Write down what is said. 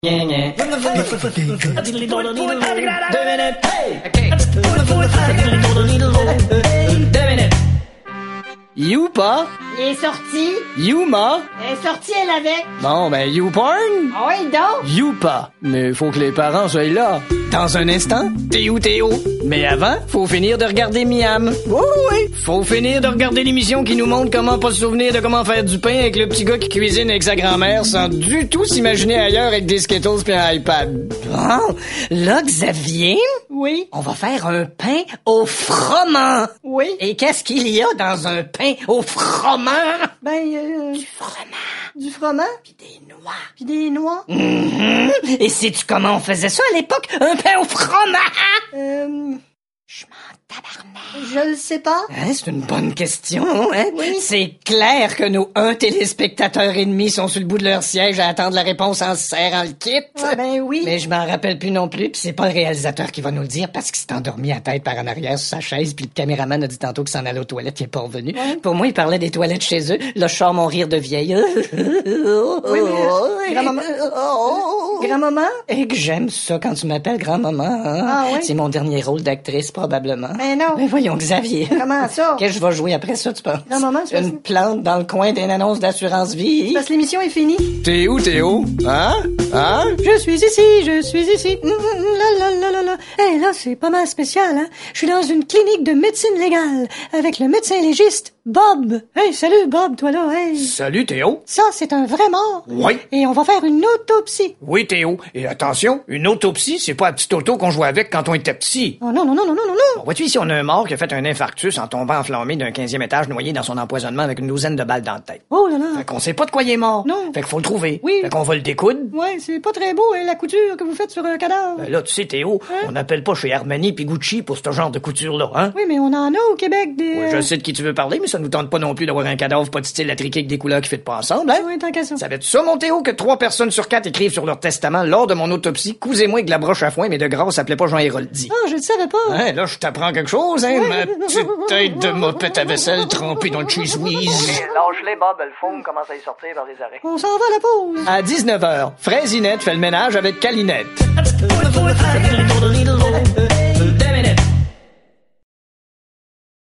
Youpa? Il est sorti. Youma? Elle est sortie, elle avait. Bon, ben, YouPorn? Ah oui, donc. Youpa. Mais faut que les parents soient là. Dans un instant, Théo. Mais avant, faut finir de regarder Miam. Oui. Faut finir de regarder l'émission qui nous montre comment pas se souvenir de comment faire du pain avec le petit gars qui cuisine avec sa grand-mère sans du tout s'imaginer ailleurs avec des Skittles pis un iPad. Bon, là, Xavier, Oui. on va faire un pain au froment. Oui. Et qu'est-ce qu'il y a dans un pain au froment? Du froment. Puis des noix. Et sais-tu comment on faisait ça à l'époque? Un pain au froment? Je m'en tabarnak. Je le sais pas. Hein, c'est une bonne question, hein? Oui. C'est clair que nos 1 téléspectateur et demi sont sur le bout de leur siège à attendre la réponse en se serrant le kit. Ah ben oui. Mais je m'en rappelle plus non plus, puis c'est pas le réalisateur qui va nous le dire parce qu'il s'est endormi à tête par en arrière sur sa chaise, puis le caméraman a dit tantôt qu'il s'en allait aux toilettes, il est pas revenu. Ouais. Pour moi, il parlait des toilettes chez eux. Là, je sors mon rire de vieille. Oui, mais grand-maman. Grand-maman? Et que j'aime ça quand tu m'appelles grand-maman. Hein? Ah oui? C'est mon dernier rôle d'actrice, probablement. Mais non. Mais voyons, Xavier. Comment ça? Qu'est-ce que je vais jouer après ça, tu penses? Grand-maman, c'est Une plante dans le coin d'une annonce d'assurance vie. parce que l'émission est finie. T'es où, Théo? Hein? Je suis ici. La. Hey, là, c'est pas mal spécial, hein? Je suis dans une clinique de médecine légale avec le médecin légiste Bob. Hey, salut Bob, toi là, hey. Salut, Théo. Ça, c'est un vrai mort. Oui. Et on va faire une autopsie. Oui, Théo. Et attention, une autopsie, c'est pas la petite auto qu'on jouait avec quand on était petit. Oh non. Bon, vois-tu, ici, on a un mort qui a fait un infarctus en tombant enflammé d'un 15e étage noyé dans son empoisonnement avec une douzaine de balles dans la tête. Oh là là. Fait qu'on sait pas de quoi il est mort. Non. Fait qu'il faut le trouver. Oui. Fait qu'on va le découdre. Ouais, c'est pas très beau, hein, la couture que vous faites sur un cadavre. Ben là, tu sais, Théo, on n'appelle pas chez Armani pis Gucci pour ce genre de couture-là, hein? Oui, mais on en a au Québec des... Ouais, je sais de qui tu veux parler, mais ça nous tente pas non plus d'avoir un cadavre pas de style attriqué avec des couleurs qui fit pas ensemble, hein? Oui, tant qu'à ça. Savais-tu ça, mon Théo, que 3 personnes sur 4 écrivent sur leur testament lors de mon autopsie, cousez-moi avec de la broche à foin, mais de grâce, s'appelait pas Jean Héroldi. Ah, je le savais pas. Hein, là, je t'apprends quelque chose, hein, ma petite tête de mopette à vaisselle trempée dans le cheese whiz. Lâche-les, Bob, le foam commence à y sortir par les arrêts. On s'en va à la pause. À 19h, Fraisinette fait le ménage avec Calinette.